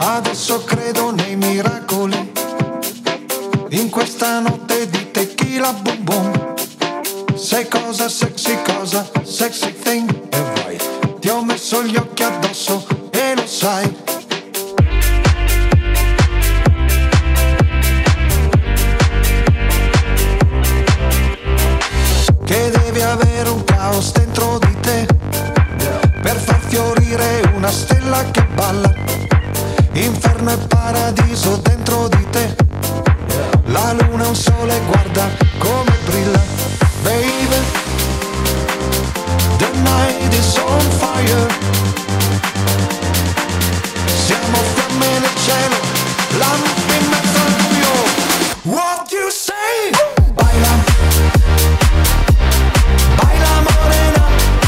Adesso credo nei miracoli, in questa notte di tequila boom boom. Sei cosa, sexy thing, e vai. Ti ho messo gli occhi addosso e lo sai. Che devi avere un caos dentro di te per far fiorire una stella che balla. Inferno e paradiso dentro di te. La luna è un sole, guarda come brilla. Baby, the night is on fire. Siamo fiamme nel cielo, lampi in mezzo al buio. What you say? Baila, baila morena,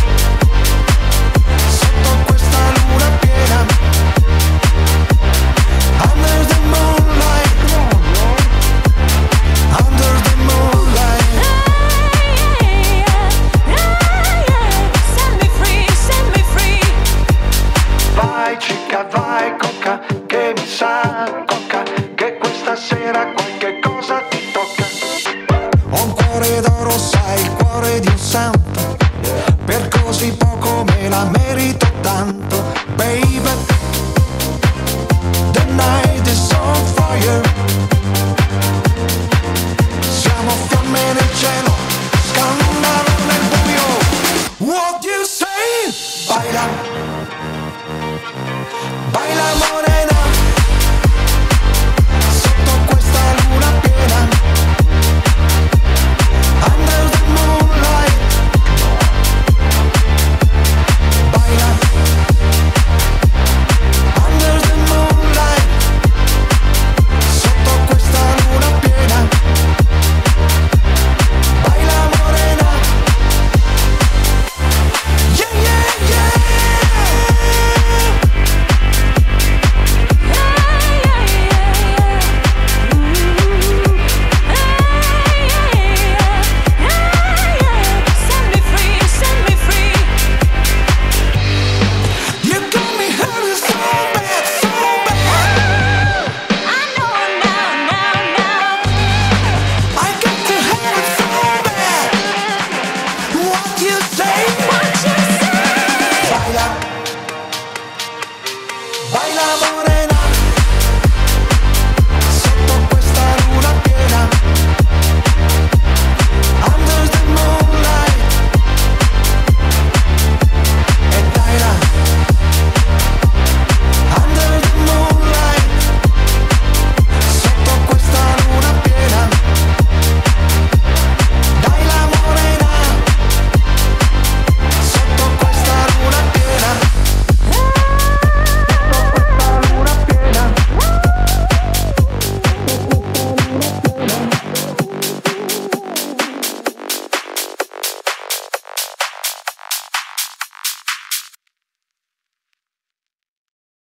sotto questa luna piena. Under the moonlight, under the moonlight. Set me free, set me free. Vai chica, vai coca, che mi sa